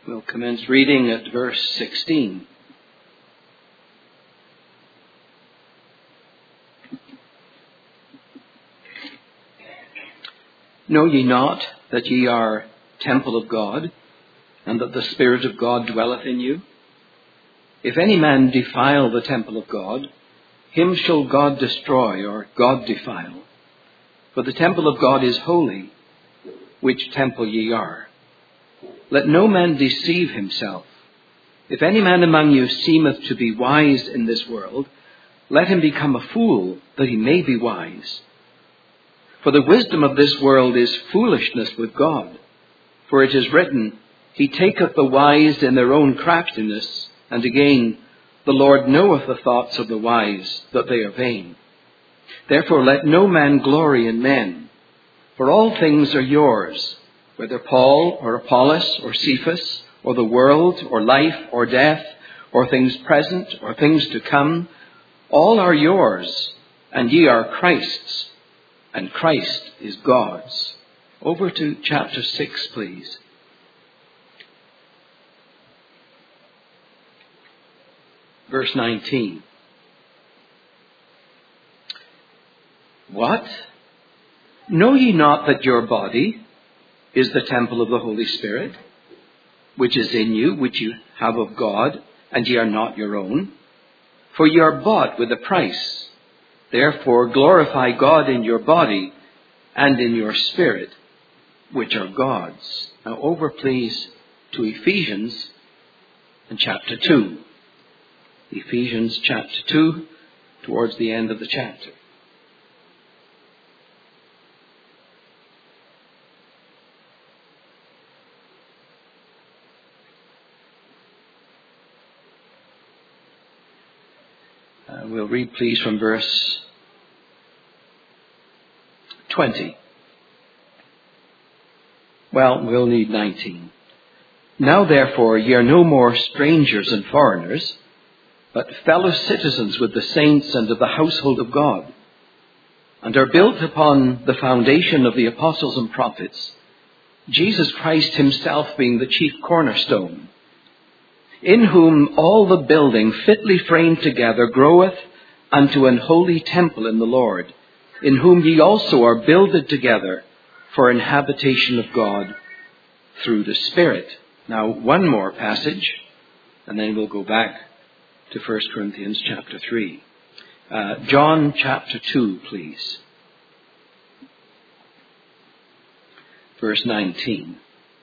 We'll commence reading at verse 16. Know ye not that ye are temple of God, and that the Spirit of God dwelleth in you? If any man defile the temple of God, him shall God destroy, or God defile. For the temple of God is holy, which temple ye are. Let no man deceive himself. If any man among you seemeth to be wise in this world, let him become a fool, that he may be wise. For the wisdom of this world is foolishness with God. For it is written, He taketh the wise in their own craftiness, and again, the Lord knoweth the thoughts of the wise, that they are vain. Therefore let no man glory in men, for all things are yours, whether Paul or Apollos or Cephas, or the world, or life, or death, or things present, or things to come, all are yours, and ye are Christ's, and Christ is God's. Over to chapter 6, please. Verse 19. What? Know ye not that your body is the temple of the Holy Spirit, which is in you, which you have of God, and ye are not your own? For ye are bought with a price. Therefore glorify God in your body and in your spirit, which are God's. Now over, please, to Ephesians and chapter 2. Ephesians chapter 2, towards the end of the chapter. We'll read, please, from verse 20. Well, we'll need 19. Now, therefore, ye are no more strangers and foreigners, but fellow citizens with the saints and of the household of God, and are built upon the foundation of the apostles and prophets, Jesus Christ himself being the chief cornerstone, in whom all the building fitly framed together groweth unto an holy temple in the Lord, in whom ye also are builded together for an habitation of God through the Spirit. Now, one more passage, and then we'll go back to 1 Corinthians chapter 3. John chapter 2, please. Verse 19.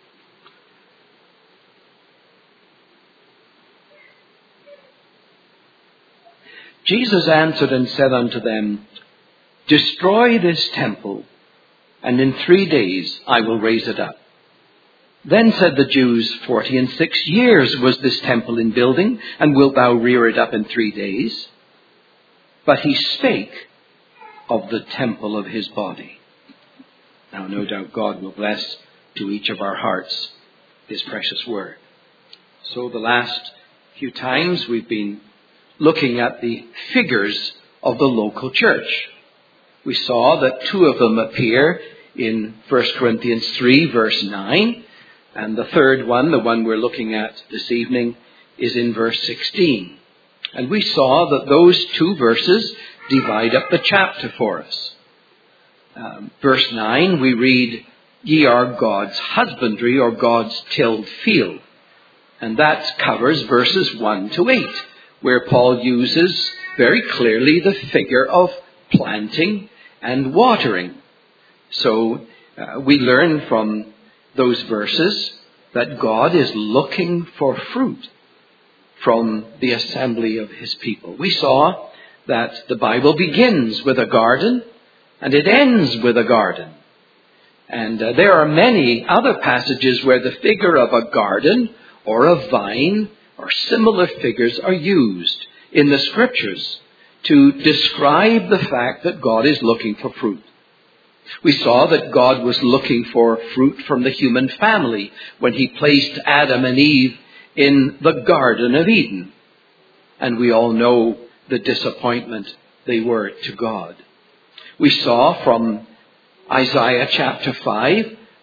Jesus answered and said unto them, Destroy this temple, and in 3 days I will raise it up. Then said the Jews, 46 years was this temple in building, and wilt thou rear it up in 3 days? But he spake of the temple of his body. Now no doubt God will bless to each of our hearts his precious word. So the last few times we've been looking at the figures of the local church. We saw that 2 of them appear in 1 Corinthians 3 verse 9, and the third one, the one we're looking at this evening, is in verse 16. And we saw that those 2 verses divide up the chapter for us. Verse 9, we read, Ye are God's husbandry, or God's tilled field. And that covers verses 1 to 8. Where Paul uses very clearly the figure of planting and watering. So we learn from those verses that God is looking for fruit from the assembly of his people. We saw that the Bible begins with a garden and it ends with a garden. And there are many other passages where the figure of a garden or a vine or similar figures are used in the scriptures to describe the fact that God is looking for fruit. We saw that God was looking for fruit from the human family when he placed Adam and Eve in the Garden of Eden. And we all know the disappointment they were to God. We saw from Isaiah chapter 5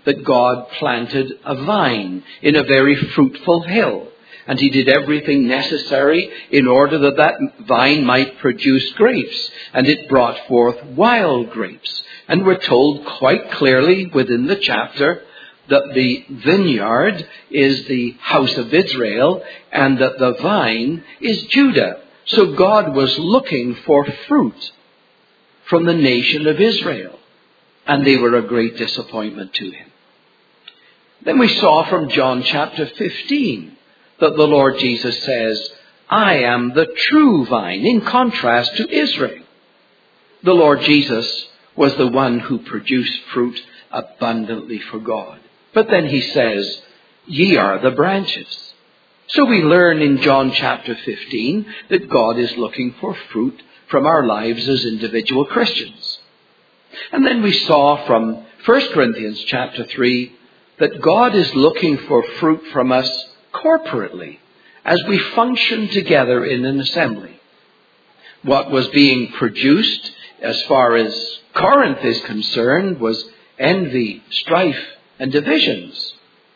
that God planted a vine in a very fruitful hill. And he did everything necessary in order that that vine might produce grapes. And it brought forth wild grapes. And we're told quite clearly within the chapter that the vineyard is the house of Israel and that the vine is Judah. So God was looking for fruit from the nation of Israel. And they were a great disappointment to him. Then we saw from John chapter 15 that the Lord Jesus says, I am the true vine, in contrast to Israel. The Lord Jesus was the one who produced fruit abundantly for God. But then he says, ye are the branches. So we learn in John chapter 15 that God is looking for fruit from our lives as individual Christians. And then we saw from 1 Corinthians chapter 3 that God is looking for fruit from us corporately as we function together in an assembly. What was being produced as far as Corinth is concerned was envy, strife, and divisions.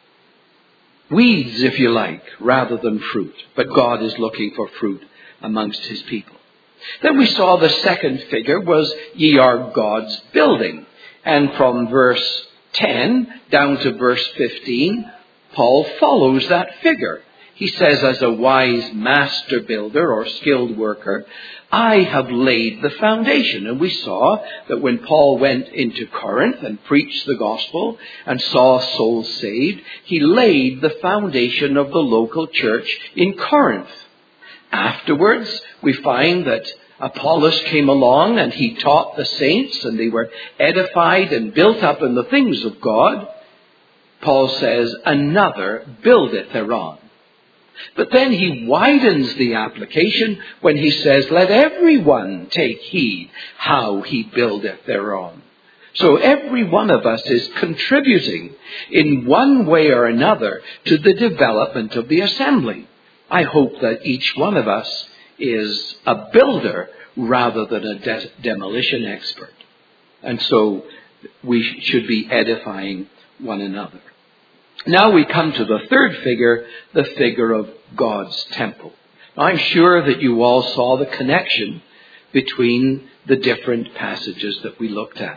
Weeds, if you like, rather than fruit. But God is looking for fruit amongst his people. Then we saw the second figure was ye are God's building. And from verse 10 down to verse 15, Paul follows that figure. He says, as a wise master builder or skilled worker, I have laid the foundation. And we saw that when Paul went into Corinth and preached the gospel and saw souls saved, he laid the foundation of the local church in Corinth. Afterwards, we find that Apollos came along and he taught the saints and they were edified and built up in the things of God. Paul says, another buildeth thereon. But then he widens the application when he says, let everyone take heed how he buildeth thereon. So every one of us is contributing in one way or another to the development of the assembly. I hope that each one of us is a builder rather than a demolition expert. And so we should be edifying one another. Now we come to the third figure, the figure of God's temple. I'm sure that you all saw the connection between the different passages that we looked at.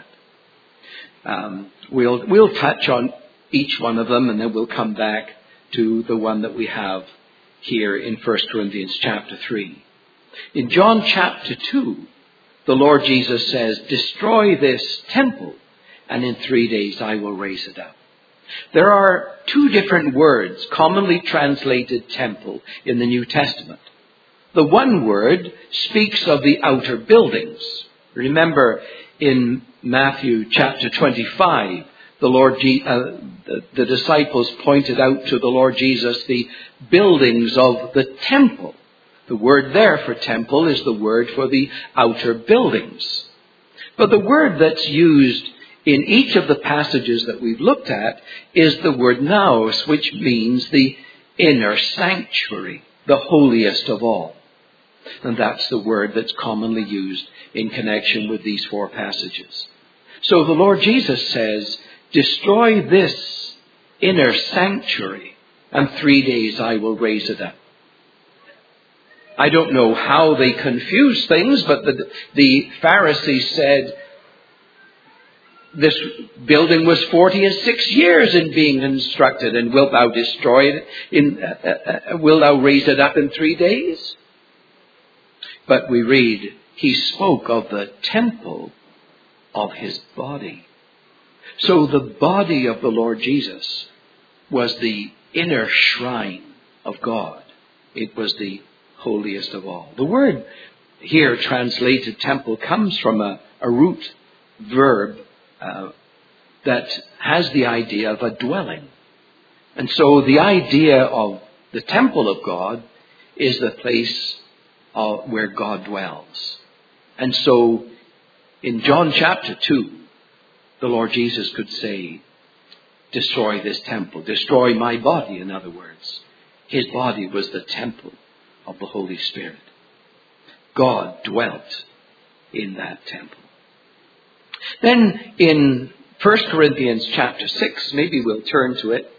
We'll touch on each one of them and then we'll come back to the one that we have here in 1 Corinthians chapter 3. In John chapter 2, the Lord Jesus says, destroy this temple and in 3 days I will raise it up. There are two different words commonly translated temple in the New Testament. The one word speaks of the outer buildings. Remember in Matthew chapter 25, the disciples pointed out to the Lord Jesus the buildings of the temple. The word there for temple is the word for the outer buildings. But the word that's used in each of the passages that we've looked at is the word naos, which means the inner sanctuary, the holiest of all. And that's the word that's commonly used in connection with these four passages. So the Lord Jesus says, destroy this inner sanctuary, and 3 days I will raise it up. I don't know how they confused things, but the Pharisees said, this building was 46 years in being constructed, and wilt thou destroy it? Wilt thou raise it up in 3 days? But we read, he spoke of the temple of his body. So the body of the Lord Jesus was the inner shrine of God. It was the holiest of all. The word here translated temple comes from a root verb that has the idea of a dwelling. And so the idea of the temple of God is the place where God dwells. And so in John chapter 2, the Lord Jesus could say, destroy this temple, destroy my body, in other words. His body was the temple of the Holy Spirit. God dwelt in that temple. Then in 1 Corinthians chapter 6, maybe we'll turn to it.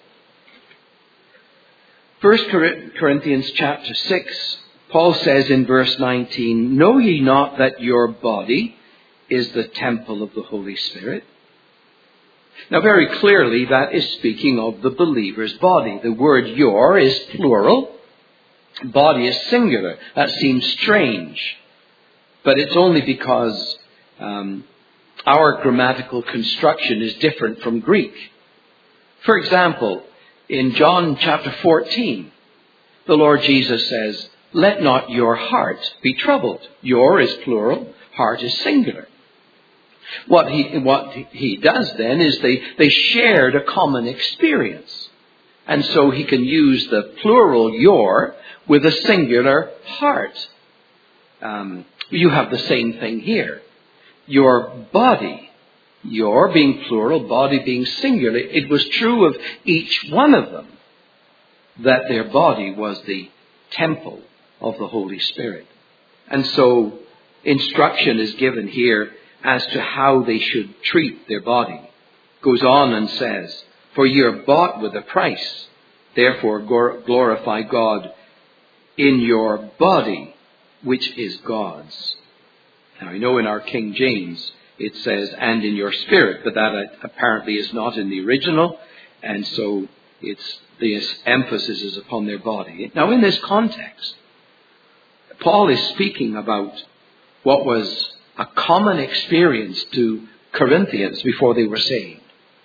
1 Corinthians chapter 6, Paul says in verse 19, "Know ye not that your body is the temple of the Holy Spirit?" Now very clearly that is speaking of the believer's body. The word "your" is plural. Body is singular. That seems strange. But it's only because our grammatical construction is different from Greek. For example, in John chapter 14, the Lord Jesus says, "Let not your heart be troubled." Your is plural, heart is singular. What he does then is they shared a common experience. And so he can use the plural your with a singular heart. You have the same thing here. Your body, your being plural, body being singular, it was true of each one of them that their body was the temple of the Holy Spirit. And so instruction is given here as to how they should treat their body. Goes on and says, "For ye are bought with a price, therefore glorify God in your body, which is God's." Now, I know in our King James it says, "and in your spirit," but that apparently is not in the original, and so the emphasis is upon their body. Now, in this context, Paul is speaking about what was a common experience to Corinthians before they were saved.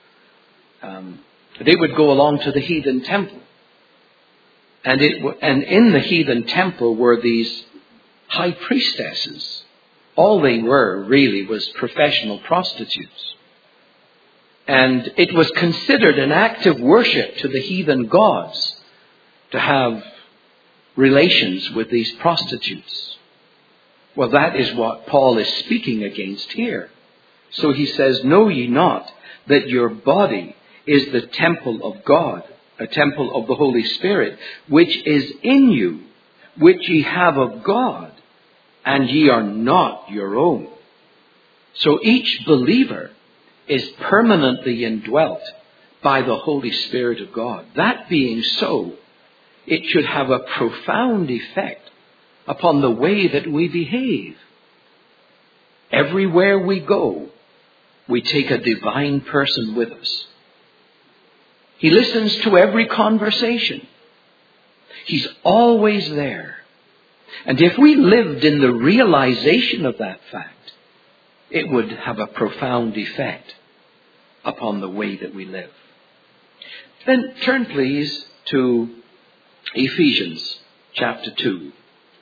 They would go along to the heathen temple. And in the heathen temple were these high priestesses. All they were really was professional prostitutes. And it was considered an act of worship to the heathen gods to have relations with these prostitutes. Well, that is what Paul is speaking against here. So he says, "Know ye not that your body is the temple of God, a temple of the Holy Spirit, which is in you, which ye have of God, and ye are not your own." So each believer is permanently indwelt by the Holy Spirit of God. That being so, it should have a profound effect upon the way that we behave. Everywhere we go, we take a divine person with us. He listens to every conversation. He's always there. And if we lived in the realization of that fact, it would have a profound effect upon the way that we live. Then turn please to Ephesians chapter 2.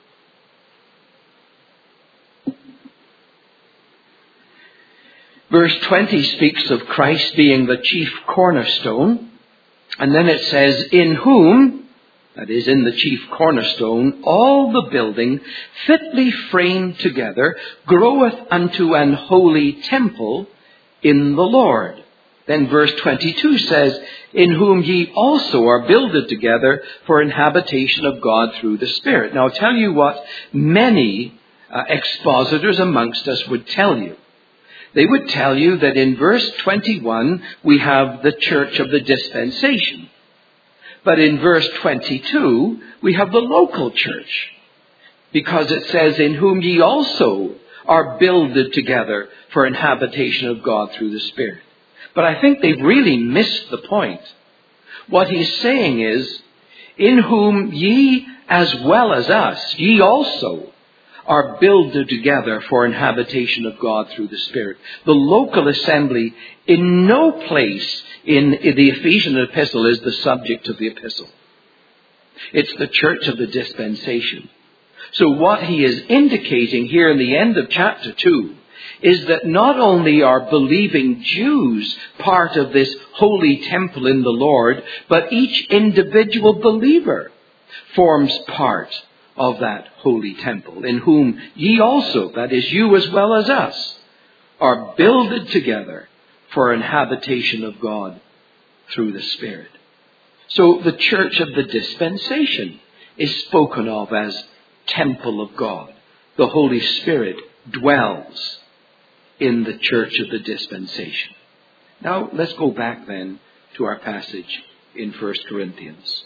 Verse 20 speaks of Christ being the chief cornerstone. And then it says, "In whom," that is in the chief cornerstone, "all the building fitly framed together groweth unto an holy temple in the Lord." Then verse 22 says, "In whom ye also are builded together for an habitation of God through the Spirit." Now I'll tell you what many expositors amongst us would tell you. They would tell you that in verse 21 we have the church of the dispensation. But in verse 22 we have the local church. Because it says, "In whom ye also are builded together for an habitation of God through the Spirit." But I think they've really missed the point. What he's saying is, "In whom ye as well as us, ye also are builded together for an habitation of God through the Spirit." The local assembly in no place in the Ephesian epistle is the subject of the epistle. It's the church of the dispensation. So what he is indicating here in the end of chapter 2 is that not only are believing Jews part of this holy temple in the Lord, but each individual believer forms part of that holy temple, in whom ye also, that is you as well as us, are builded together for an habitation of God through the Spirit. So the church of the dispensation is spoken of as temple of God. The Holy Spirit dwells in the church of the dispensation. Now, let's go back then to our passage in 1 Corinthians.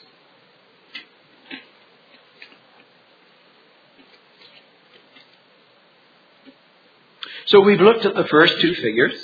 So we've looked at the first two figures.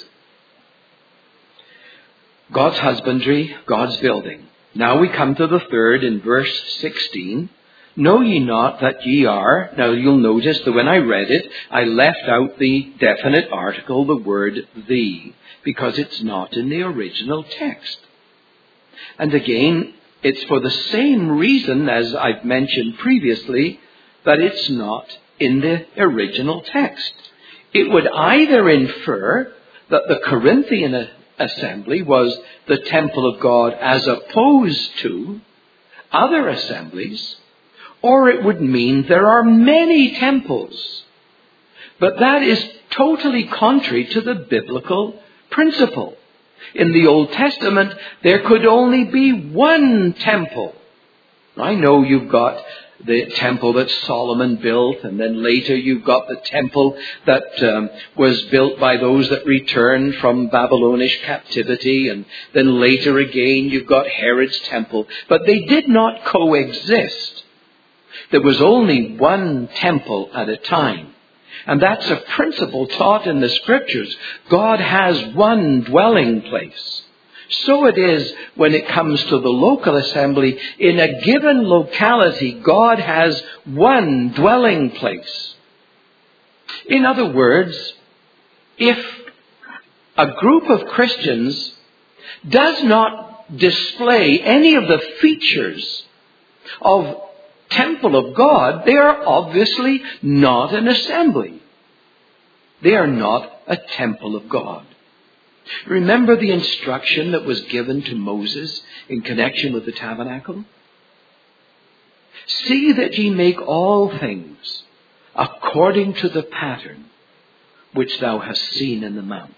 God's husbandry, God's building. Now we come to the third in verse 16. Know ye not that ye are... Now you'll notice that when I read it, I left out the definite article, the word thee, because it's not in the original text. And again, it's for the same reason as I've mentioned previously, that it's not in the original text. It would either infer that the Corinthian assembly was the temple of God as opposed to other assemblies, or it would mean there are many temples. But that is totally contrary to the biblical principle. In the Old Testament, there could only be one temple. I know you've got the temple that Solomon built, and then later you've got the temple that was built by those that returned from Babylonish captivity, and then later again you've got Herod's temple. But they did not coexist. There was only one temple at a time. And that's a principle taught in the Scriptures. God has one dwelling place. So it is when it comes to the local assembly. In a given locality, God has one dwelling place. In other words, if a group of Christians does not display any of the features of temple of God, they are obviously not an assembly. They are not a temple of God. Remember the instruction that was given to Moses in connection with the tabernacle? See that ye make all things according to the pattern which thou hast seen in the mount.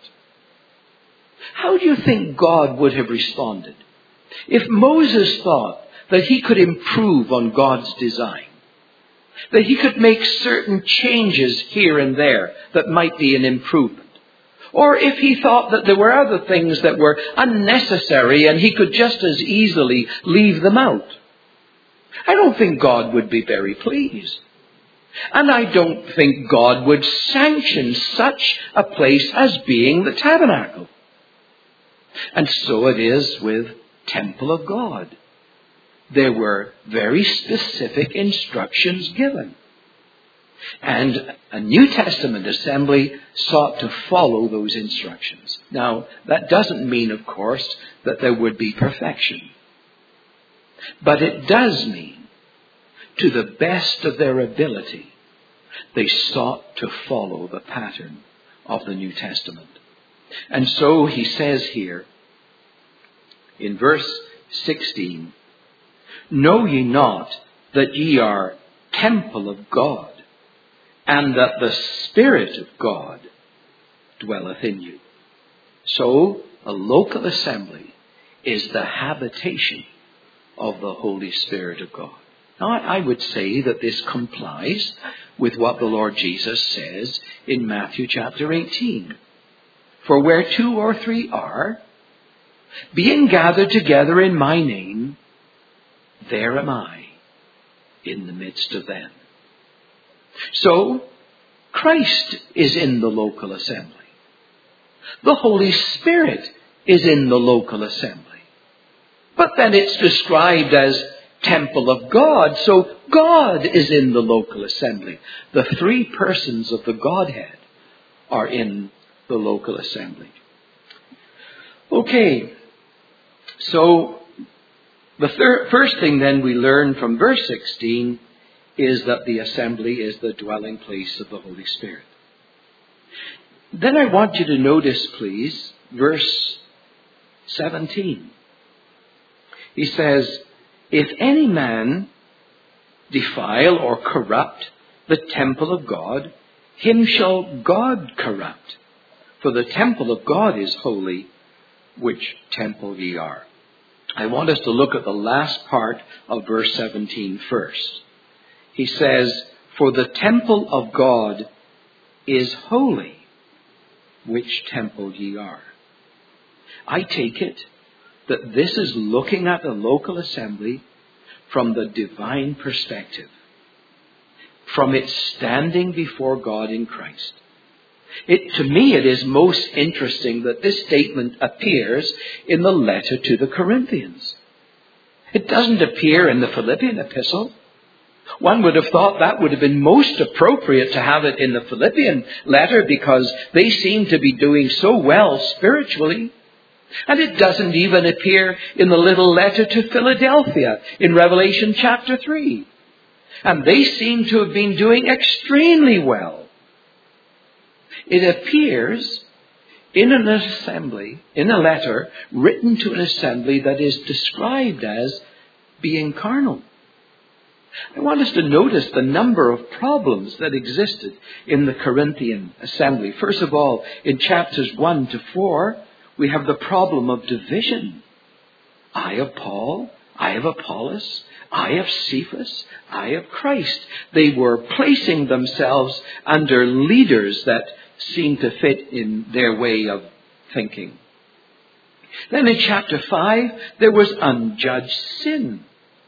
How do you think God would have responded if Moses thought that he could improve on God's design, that he could make certain changes here and there that might be an improvement? Or if he thought that there were other things that were unnecessary and he could just as easily leave them out? I don't think God would be very pleased. And I don't think God would sanction such a place as being the tabernacle. And so it is with temple of God. There were very specific instructions given. And a New Testament assembly sought to follow those instructions. Now, that doesn't mean, of course, that there would be perfection. But it does mean, to the best of their ability, they sought to follow the pattern of the New Testament. And so he says here, in verse 16, Know ye not that ye are temple of God, and that the Spirit of God dwelleth in you? So, a local assembly is the habitation of the Holy Spirit of God. Now, I would say that this complies with what the Lord Jesus says in Matthew chapter 18. For where two or three are, being gathered together in my name, there am I in the midst of them. So, Christ is in the local assembly. The Holy Spirit is in the local assembly. But then it's described as temple of God, so God is in the local assembly. The three persons of the Godhead are in the local assembly. Okay, so the first thing then we learn from verse 16 is that the assembly is the dwelling place of the Holy Spirit. Then I want you to notice, please, verse 17. He says, If any man defile or corrupt the temple of God, him shall God corrupt. For the temple of God is holy, which temple ye are. I want us to look at the last part of verse 17 first. He says, For the temple of God is holy, which temple ye are. I take it that this is looking at the local assembly from the divine perspective, from its standing before God in Christ. To me, it is most interesting that this statement appears in the letter to the Corinthians. It doesn't appear in the Philippian epistle. One would have thought that would have been most appropriate to have it in the Philippian letter because they seem to be doing so well spiritually. And it doesn't even appear in the little letter to Philadelphia in Revelation chapter 3. And they seem to have been doing extremely well. It appears in an assembly, in a letter written to an assembly that is described as being carnal. I want us to notice the number of problems that existed in the Corinthian assembly. First of all, in chapters 1 to 4, we have the problem of division. I of Paul, I of Apollos, I of Cephas, I of Christ. They were placing themselves under leaders that seemed to fit in their way of thinking. Then in chapter 5, there was unjudged sin.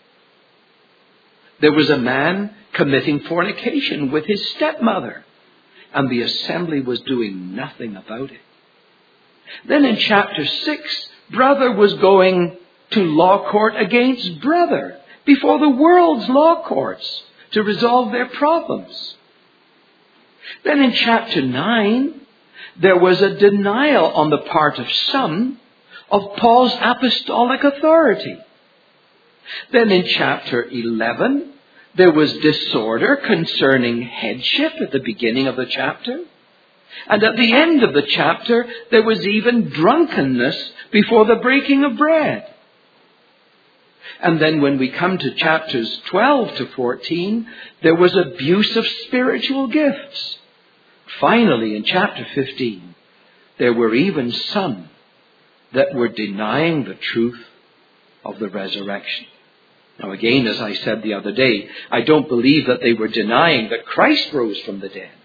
There was a man committing fornication with his stepmother, and the assembly was doing nothing about it. Then in chapter 6, brother was going to law court against brother before the world's law courts to resolve their problems. Then in chapter 9, there was a denial on the part of some of Paul's apostolic authority. Then in chapter 11, there was disorder concerning headship at the beginning of the chapter. And at the end of the chapter, there was even drunkenness before the breaking of bread. And then when we come to chapters 12 to 14, there was abuse of spiritual gifts. Finally, in chapter 15, there were even some that were denying the truth of the resurrection. Now again, as I said the other day, I don't believe that they were denying that Christ rose from the dead.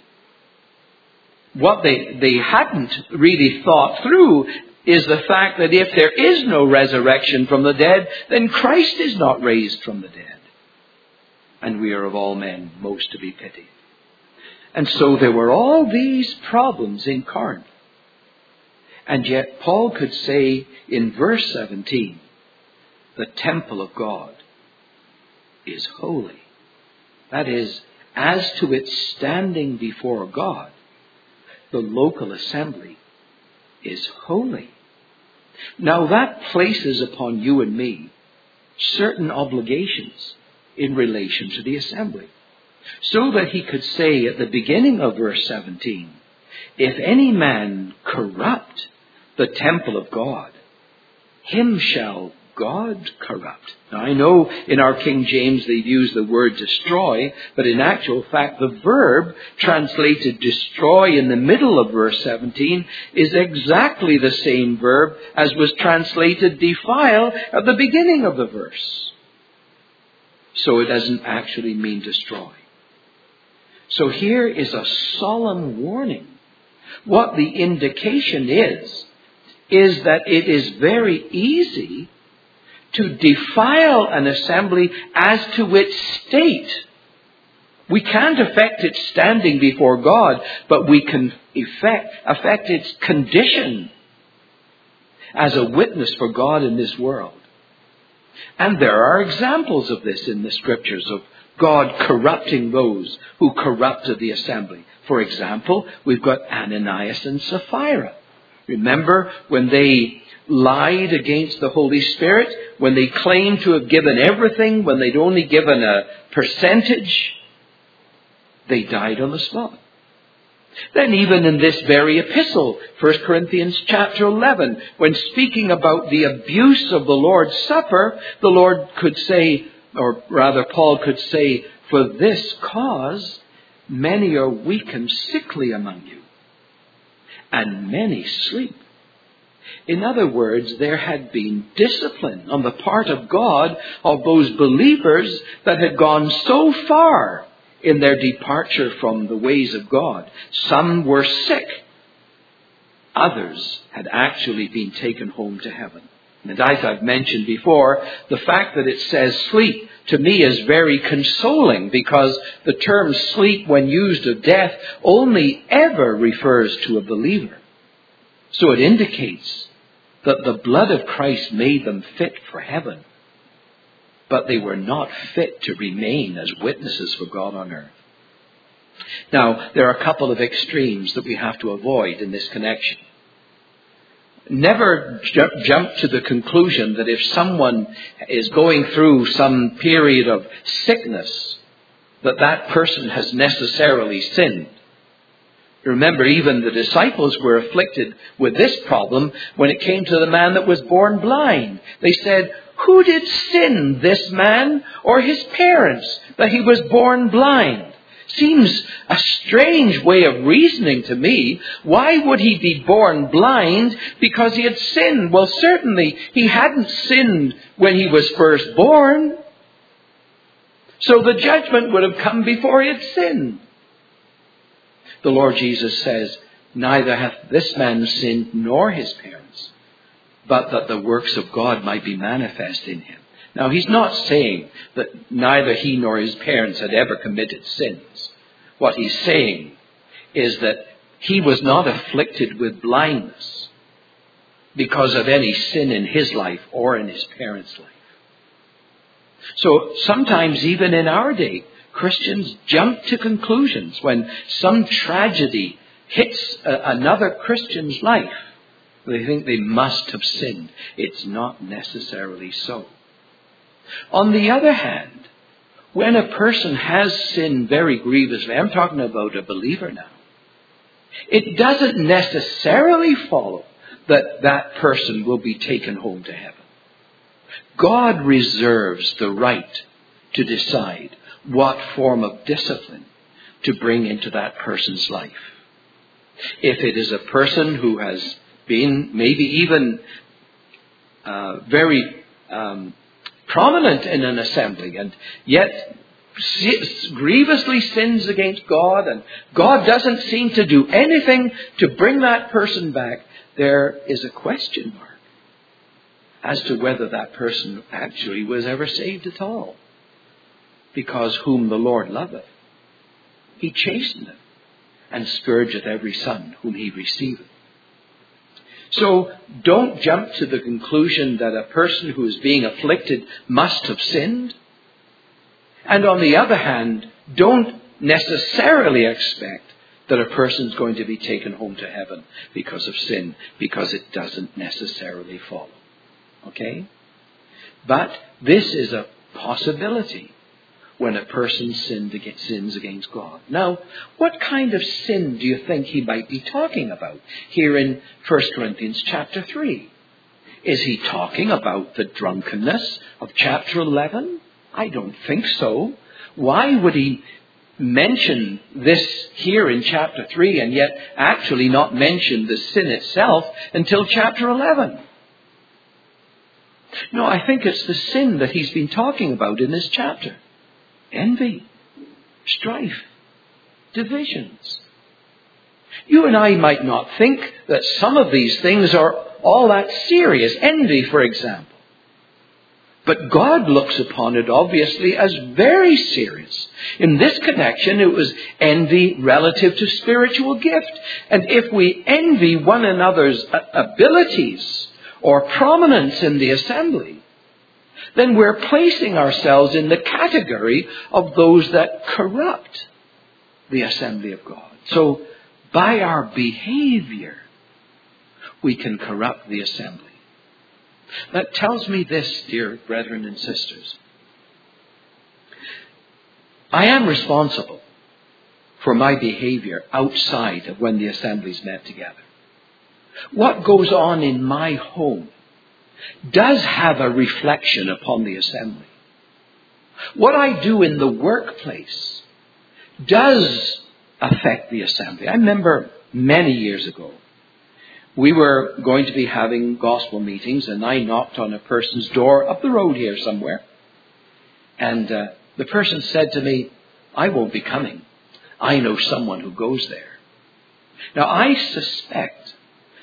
What they hadn't really thought through is the fact that if there is no resurrection from the dead, then Christ is not raised from the dead. And we are of all men most to be pitied. And so there were all these problems in Corinth. And yet Paul could say in verse 17, the temple of God is holy. That is, as to its standing before God, the local assembly is holy. Now that places upon you and me certain obligations in relation to the assembly. So that he could say at the beginning of verse 17, if any man corrupt the temple of God, him shall God corrupt. Now I know in our King James they've used the word destroy, but in actual fact the verb translated destroy in the middle of verse 17 is exactly the same verb as was translated defile at the beginning of the verse. So it doesn't actually mean destroy. So here is a solemn warning. What the indication is that it is very easy to defile an assembly as to its state. We can't affect its standing before God, but we can affect its condition as a witness for God in this world. And there are examples of this in the scriptures, of God corrupting those who corrupted the assembly. For example, we've got Ananias and Sapphira. Remember when they lied against the Holy Spirit, when they claimed to have given everything, when they'd only given a percentage, they died on the spot. Then even in this very epistle, 1 Corinthians chapter 11, when speaking about the abuse of the Lord's Supper, the Lord could say, or rather Paul could say, for this cause many are weak and sickly among you, and many sleep. In other words, there had been discipline on the part of God of those believers that had gone so far in their departure from the ways of God. Some were sick. others had actually been taken home to heaven. And as I've mentioned before, the fact that it says sleep to me is very consoling, because the term sleep, when used of death, only ever refers to a believer. So it indicates that the blood of Christ made them fit for heaven, but they were not fit to remain as witnesses for God on earth. Now, there are a couple of extremes that we have to avoid in this connection. Never jump to the conclusion that if someone is going through some period of sickness, that person has necessarily sinned. Remember, even the disciples were afflicted with this problem when it came to the man that was born blind. They said, "Who did sin, this man or his parents, that he was born blind?" Seems a strange way of reasoning to me. Why would he be born blind because he had sinned? Well, certainly he hadn't sinned when he was first born. So the judgment would have come before he had sinned. The Lord Jesus says, "Neither hath this man sinned nor his parents, but that the works of God might be manifest in him." Now, he's not saying that neither he nor his parents had ever committed sins. What he's saying is that he was not afflicted with blindness because of any sin in his life or in his parents' life. So sometimes, even in our day, Christians jump to conclusions when some tragedy hits another Christian's life. They think they must have sinned. It's not necessarily so. On the other hand, when a person has sinned very grievously, I'm talking about a believer now, it doesn't necessarily follow that that person will be taken home to heaven. God reserves the right to decide what form of discipline to bring into that person's life. If it is a person who has been maybe even very prominent in an assembly and yet grievously sins against God, and God doesn't seem to do anything to bring that person back, there is a question mark as to whether that person actually was ever saved at all. Because whom the Lord loveth, he chasteneth, and scourgeth every son whom he receiveth. So don't jump to the conclusion that a person who is being afflicted must have sinned. And on the other hand, don't necessarily expect that a person is going to be taken home to heaven because of sin, because it doesn't necessarily follow. Okay? But this is a possibility when a person sins against God. Now, what kind of sin do you think he might be talking about here in 1 Corinthians chapter 3? Is he talking about the drunkenness of chapter 11? I don't think so. Why would he mention this here in chapter 3 and yet actually not mention the sin itself until chapter 11? No, I think it's the sin that he's been talking about in this chapter. Envy, strife, divisions. You and I might not think that some of these things are all that serious. Envy, for example. But God looks upon it obviously as very serious. In this connection, it was envy relative to spiritual gift. And if we envy one another's abilities or prominence in the assembly, then we're placing ourselves in the category of those that corrupt the assembly of God. So by our behavior, we can corrupt the assembly. That tells me this, dear brethren and sisters. I am responsible for my behavior outside of when the assemblies met together. What goes on in my home does have a reflection upon the assembly. What I do in the workplace does affect the assembly. I remember many years ago, we were going to be having gospel meetings, and I knocked on a person's door up the road here somewhere. And the person said to me, "I won't be coming. I know someone who goes there." Now, I suspect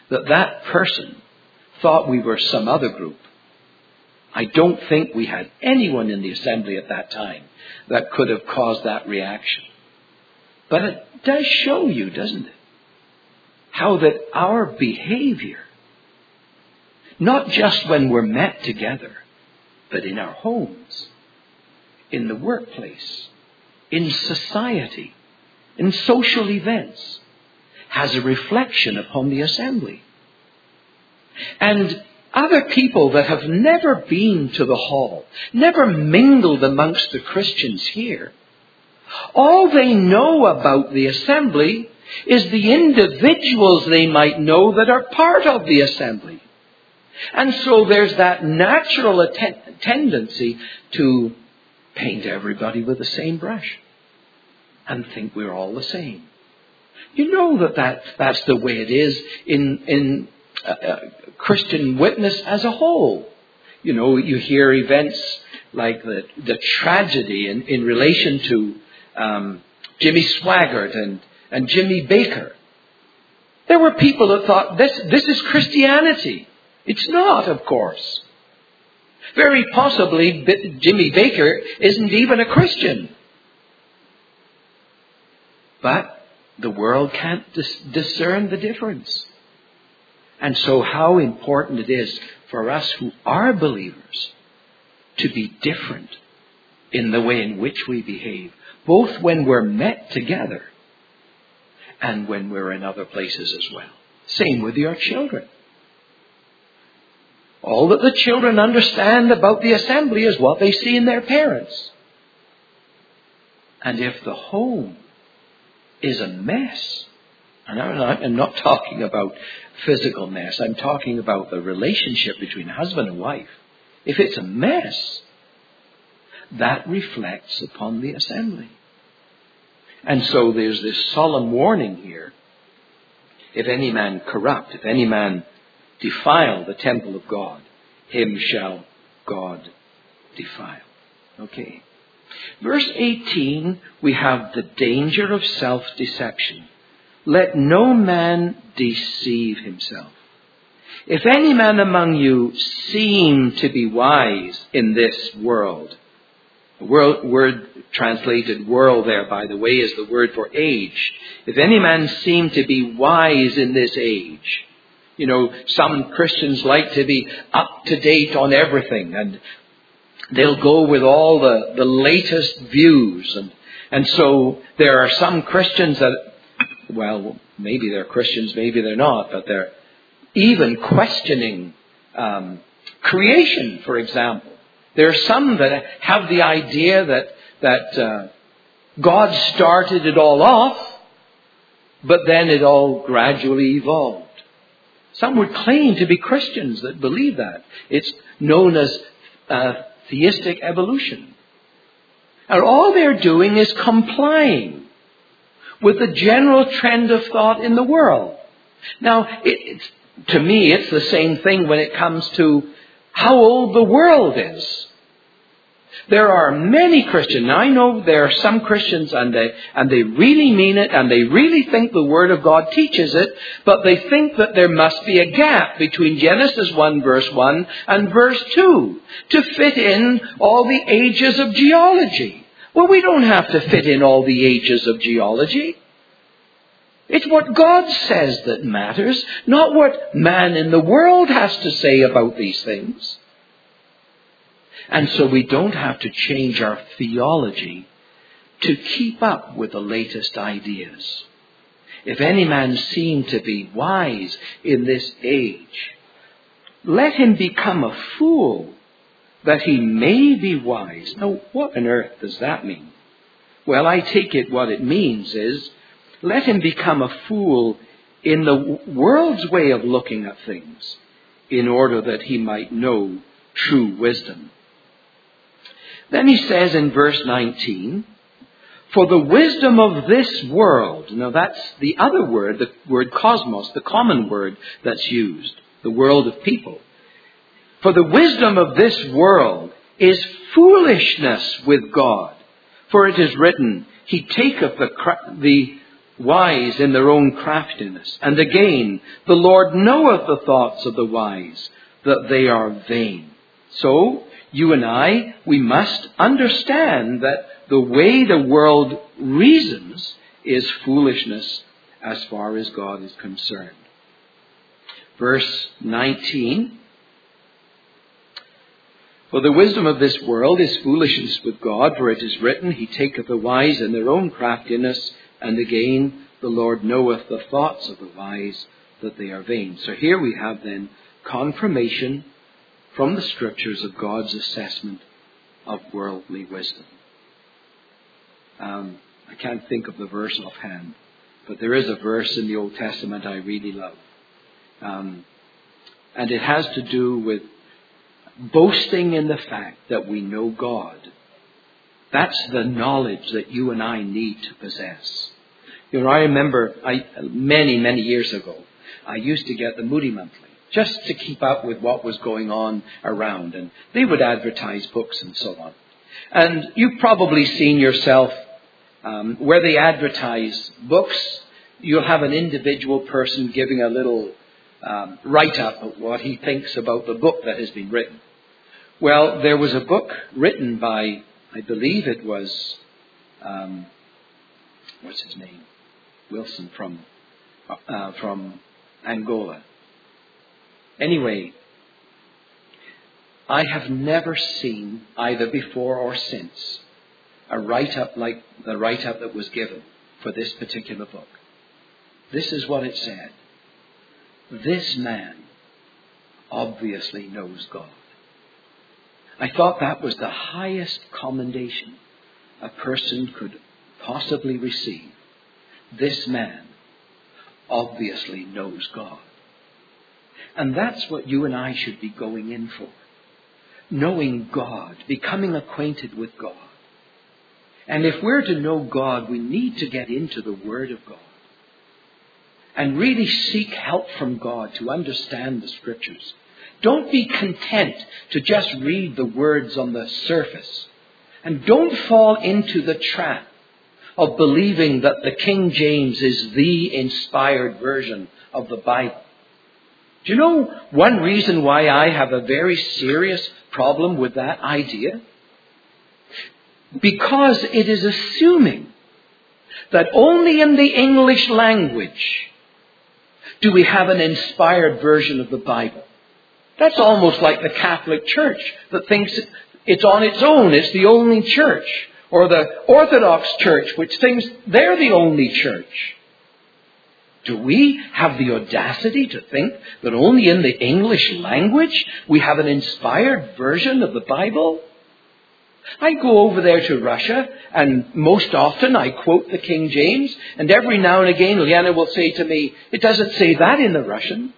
that that person thought we were some other group. I don't think we had anyone in the assembly at that time that could have caused that reaction. But it does show you, doesn't it, how that our behavior, not just when we're met together, but in our homes, in the workplace, in society, in social events, has a reflection upon the assembly. And other people that have never been to the hall, never mingled amongst the Christians here, all they know about the assembly is the individuals they might know that are part of the assembly. And so there's that natural tendency to paint everybody with the same brush and think we're all the same. You know that's the way it is in Christian witness as a whole. You know, you hear events like the tragedy in relation to Jimmy Swaggart and Jimmy Baker. There were people that thought this is Christianity. It's not, of course. Very possibly Jimmy Baker isn't even a Christian. But the world can't discern the difference. And so how important it is for us who are believers to be different in the way in which we behave, both when we're met together and when we're in other places as well. Same with your children. All that the children understand about the assembly is what they see in their parents. And if the home is a mess, and I'm not talking about physical mess, I'm talking about the relationship between husband and wife. If it's a mess, that reflects upon the assembly. And so there's this solemn warning here. If any man corrupt, if any man defile the temple of God, him shall God defile. Okay. Verse 18, we have the danger of self-deception. Let no man deceive himself. If any man among you seem to be wise in this world, the word translated world there, by the way, is the word for age. If any man seem to be wise in this age, you know, some Christians like to be up to date on everything, and they'll go with all the latest views. And so there are some Christians that, well, maybe they're Christians, maybe they're not, but they're even questioning creation, for example. There are some that have the idea that God started it all off, but then it all gradually evolved. Some would claim to be Christians that believe that. It's known as theistic evolution. And all they're doing is complying with the general trend of thought in the world. Now, to me, it's the same thing when it comes to how old the world is. There are many Christians. Now, I know there are some Christians and they really mean it and they really think the Word of God teaches it, but they think that there must be a gap between Genesis 1 verse 1 and verse 2 to fit in all the ages of geology. Well, we don't have to fit in all the ages of geology. It's what God says that matters, not what man in the world has to say about these things. And so we don't have to change our theology to keep up with the latest ideas. If any man seem to be wise in this age, let him become a fool, that he may be wise. Now, what on earth does that mean? Well, I take it what it means is, let him become a fool in the world's way of looking at things, in order that he might know true wisdom. Then he says in verse 19, for the wisdom of this world, now that's the other word, the word cosmos, the common word that's used, the world of people. For the wisdom of this world is foolishness with God. For it is written, he taketh the wise in their own craftiness. And again, the Lord knoweth the thoughts of the wise, that they are vain. So, you and I, we must understand that the way the world reasons is foolishness as far as God is concerned. Verse 19. For the wisdom of this world is foolishness with God, for it is written, He taketh the wise in their own craftiness, and again, the Lord knoweth the thoughts of the wise, that they are vain. So here we have then confirmation from the Scriptures of God's assessment of worldly wisdom. I can't think of the verse offhand, but there is a verse in the Old Testament I really love. And it has to do with boasting in the fact that we know God. That's the knowledge that you and I need to possess. You know, I remember many, many years ago, I used to get the Moody Monthly just to keep up with what was going on around. And they would advertise books and so on. And you've probably seen yourself where they advertise books, you'll have an individual person giving a little write-up of what he thinks about the book that has been written. Well, there was a book written by, I believe it was, what's his name? Wilson from Angola. Anyway, I have never seen, either before or since, a write-up like the write-up that was given for this particular book. This is what it said. This man obviously knows God. I thought that was the highest commendation a person could possibly receive. This man obviously knows God. And that's what you and I should be going in for. Knowing God, becoming acquainted with God. And if we're to know God, we need to get into the Word of God. And really seek help from God to understand the Scriptures. Don't be content to just read the words on the surface. And don't fall into the trap of believing that the King James is the inspired version of the Bible. Do you know one reason why I have a very serious problem with that idea? Because it is assuming that only in the English language do we have an inspired version of the Bible. That's almost like the Catholic Church that thinks it's on its own, it's the only church. Or the Orthodox Church, which thinks they're the only church. Do we have the audacity to think that only in the English language we have an inspired version of the Bible? I go over there to Russia, and most often I quote the King James, and every now and again Liana will say to me, it doesn't say that in the Russian.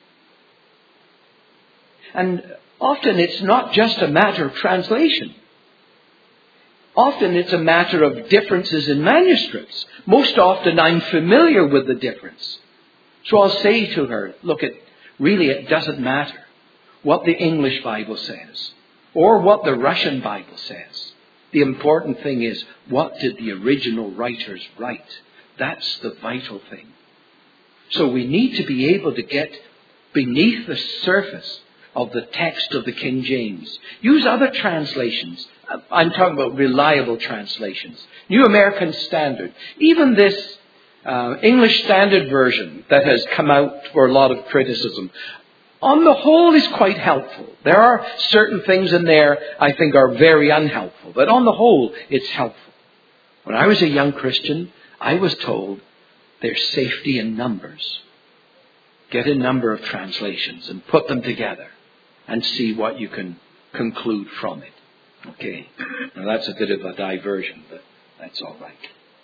And often it's not just a matter of translation. Often it's a matter of differences in manuscripts. Most often I'm familiar with the difference. So I'll say to her, look, really it doesn't matter what the English Bible says or what the Russian Bible says. The important thing is, what did the original writers write? That's the vital thing. So we need to be able to get beneath the surface of the text of the King James. Use other translations. I'm talking about reliable translations. New American Standard. Even this English Standard Version that has come out for a lot of criticism, on the whole is quite helpful. There are certain things in there I think are very unhelpful, but on the whole it's helpful. When I was a young Christian, I was told there's safety in numbers. Get a number of translations and put them together and see what you can conclude from it. Okay, now that's a bit of a diversion, but that's all right.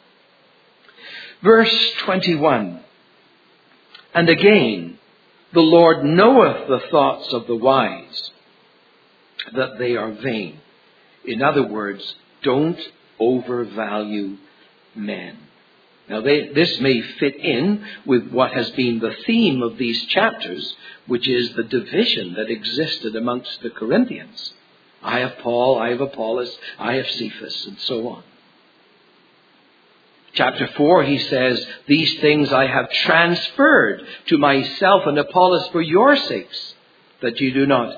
Verse 21. And again, the Lord knoweth the thoughts of the wise, that they are vain. In other words, don't overvalue men. Now, this may fit in with what has been the theme of these chapters, which is the division that existed amongst the Corinthians. I have Paul, I have Apollos, I have Cephas, and so on. Chapter 4, he says, these things I have transferred to myself and Apollos for your sakes, that you do not,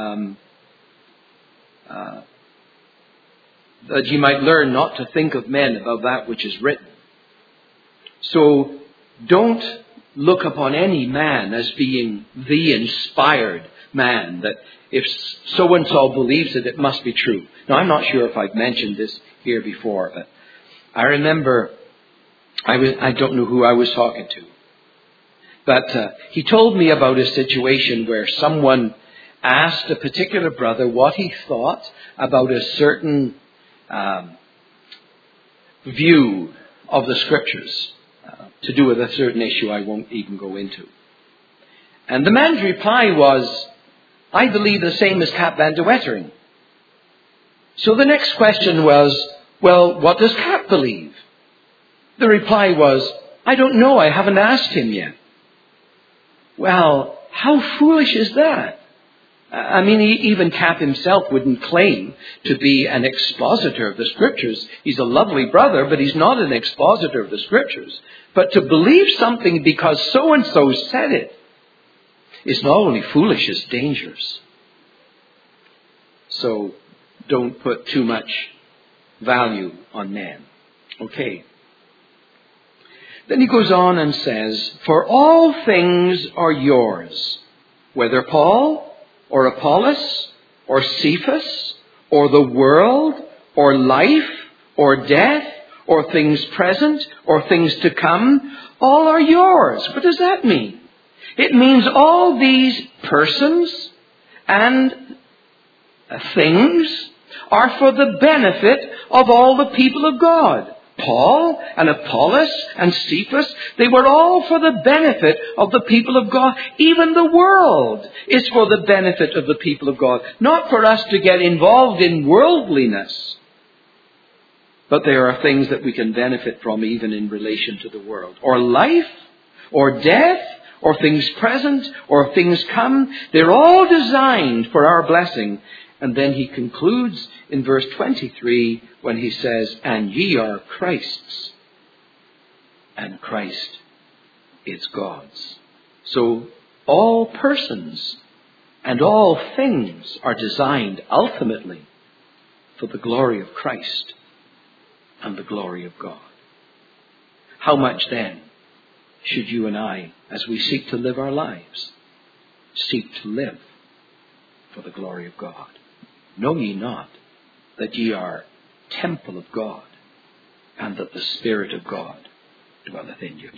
that you might learn not to think of men above that which is written. So don't look upon any man as being the inspired man, that if so-and-so believes it, it must be true. Now, I'm not sure if I've mentioned this here before, but I remember, I don't know who I was talking to, but he told me about a situation where someone asked a particular brother what he thought about a certain view of the Scriptures, to do with a certain issue I won't even go into. And the man's reply was, I believe the same as Cap van de Wettering. So the next question was, well, what does Cap believe? The reply was, I don't know, I haven't asked him yet. Well, how foolish is that? I mean, even Cap himself wouldn't claim to be an expositor of the Scriptures. He's a lovely brother, but he's not an expositor of the Scriptures. But to believe something because so-and-so said it is not only foolish, it's dangerous. So don't put too much value on men. Okay. Then he goes on and says, for all things are yours, whether Paul or Apollos, or Cephas, or the world, or life, or death, or things present, or things to come, all are yours. What does that mean? It means all these persons and things are for the benefit of all the people of God. Paul and Apollos and Cephas, they were all for the benefit of the people of God. Even the world is for the benefit of the people of God. Not for us to get involved in worldliness. But there are things that we can benefit from even in relation to the world. Or life, or death, or things present, or things come. They're all designed for our blessing. And then he concludes in verse 23 when he says, and ye are Christ's, and Christ is God's. So all persons and all things are designed ultimately for the glory of Christ and the glory of God. How much then should you and I, as we seek to live our lives, seek to live for the glory of God? Know ye not that ye are temple of God, and that the Spirit of God dwelleth in you?